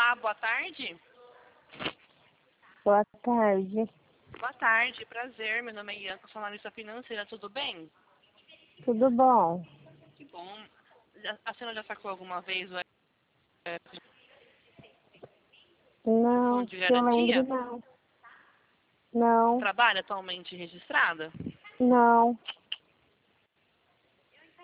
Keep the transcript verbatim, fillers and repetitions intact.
Olá, boa tarde. Boa tarde. Boa tarde, prazer. Meu nome é Ian, sou analista financeira, tudo bem? Tudo bom? Que bom. Já- A senhora já sacou alguma vez o, é, o Não, fundo de que eu lembre garantia? não. Não, Trabalha atualmente registrada? não.